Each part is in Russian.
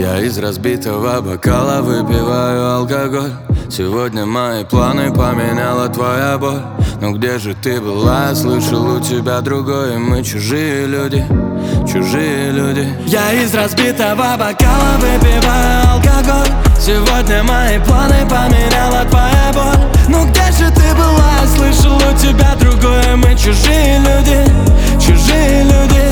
Я из разбитого бокала выпиваю алкоголь. Сегодня мои планы поменяла твоя боль. Но где же ты была? Я слышал, у тебя другой. Мы чужие люди, чужие люди. Я из разбитого бокала выпиваю алкоголь. Сегодня мои планы поменяла твоя боль. Ну где же ты была? Я слышал, у тебя другое. Мы чужие люди, чужие люди.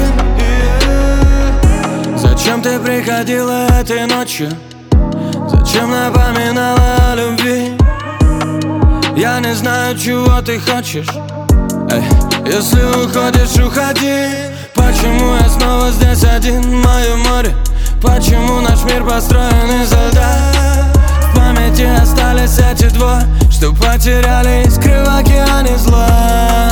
Зачем ты приходила этой ночью? Зачем напоминала о любви? Я не знаю, чего ты хочешь. Если уходишь, уходи. Почему я снова здесь один? Мое море. Почему наш мир построен из льда? В памяти остались эти двое, что потеряли искры в океане зла.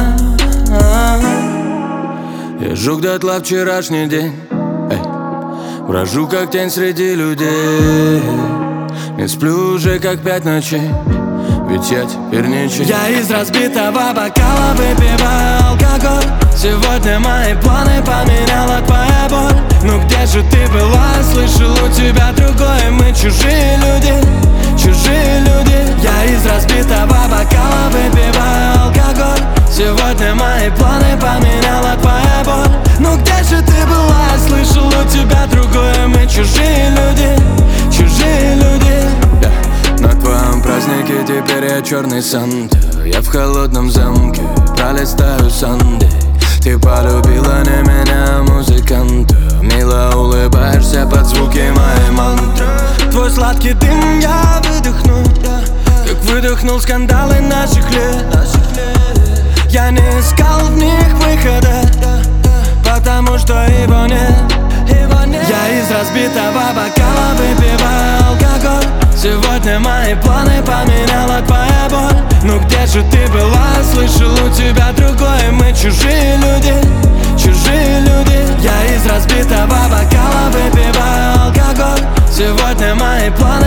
Я жук дотла вчерашний день. Брожу как тень среди людей. Не сплю уже как 5 ночей, ведь я теперь ничей. Я из разбитого бокала выпиваю алкоголь. Сегодня мои планы поменяла твоя боль. Ну где же ты была? Слышал, у тебя другое. Мы чужие люди, чужие люди. Я из разбитого бокала выпиваю алкоголь. Сегодня мои планы поменяла твоя боль. Ну где же ты была? Слышал, у тебя другое. Мы чужие люди, чужие люди. На твоем празднике теперь я черный Санта. Я в холодном замке пролистаю Сандей. Ты полюбила не меня, а музыканта. Мило улыбаешься под звуки моей мантры. Твой сладкий дым я выдохну, как выдохнул скандалы наших лет. Я не искал в них выхода, потому что его нет. Я из разбитого бокала выпиваю алкоголь. Сегодня мои планы поменяла твоя боль. Ну где же ты была? Слышал, у тебя другое. Мы чужие люди, чужие люди. Я из разбитого бокала выпиваю алкоголь. Сегодня мои планы